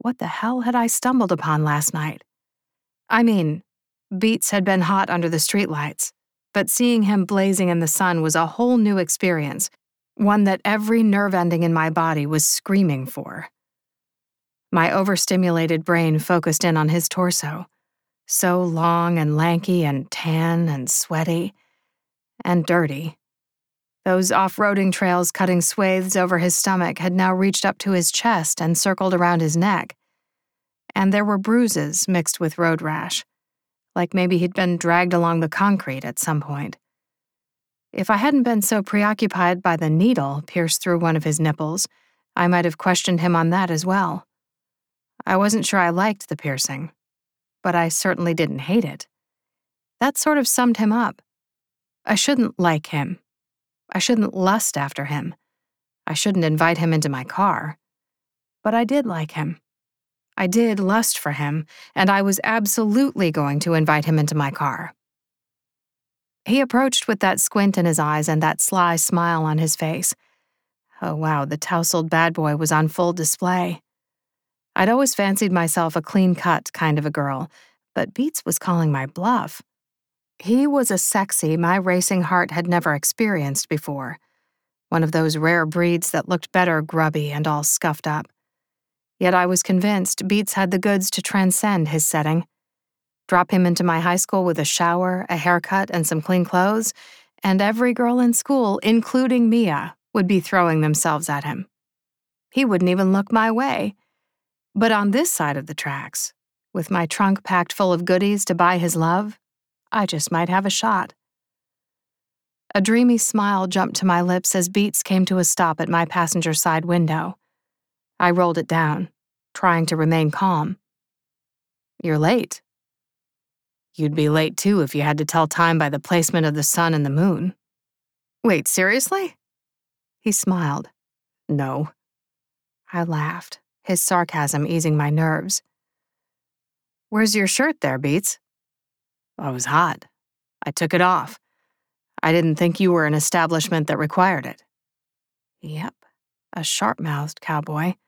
What the hell had I stumbled upon last night? I mean, Beats had been hot under the streetlights, but seeing him blazing in the sun was a whole new experience, one that every nerve ending in my body was screaming for. My overstimulated brain focused in on his torso, so long and lanky and tan and sweaty and dirty. Those off-roading trails cutting swathes over his stomach had now reached up to his chest and circled around his neck. And there were bruises mixed with road rash, like maybe he'd been dragged along the concrete at some point. If I hadn't been so preoccupied by the needle pierced through one of his nipples, I might have questioned him on that as well. I wasn't sure I liked the piercing, but I certainly didn't hate it. That sort of summed him up. I shouldn't like him. I shouldn't lust after him. I shouldn't invite him into my car. But I did like him. I did lust for him, and I was absolutely going to invite him into my car. He approached with that squint in his eyes and that sly smile on his face. Oh wow, the tousled bad boy was on full display. I'd always fancied myself a clean-cut kind of a girl, but Beats was calling my bluff. He was a sexy my racing heart had never experienced before, one of those rare breeds that looked better grubby and all scuffed up. Yet I was convinced Beats had the goods to transcend his setting. Drop him into my high school with a shower, a haircut, and some clean clothes, and every girl in school, including Mia, would be throwing themselves at him. He wouldn't even look my way. But on this side of the tracks, with my trunk packed full of goodies to buy his love, I just might have a shot. A dreamy smile jumped to my lips as Beats came to a stop at my passenger side window. I rolled it down, trying to remain calm. "You're late." "You'd be late too if you had to tell time by the placement of the sun and the moon." "Wait, seriously?" He smiled. "No." I laughed, his sarcasm easing my nerves. "Where's your shirt there, Beats?" "I was hot. I took it off. I didn't think you were an establishment that required it." Yep, a sharp-mouthed cowboy.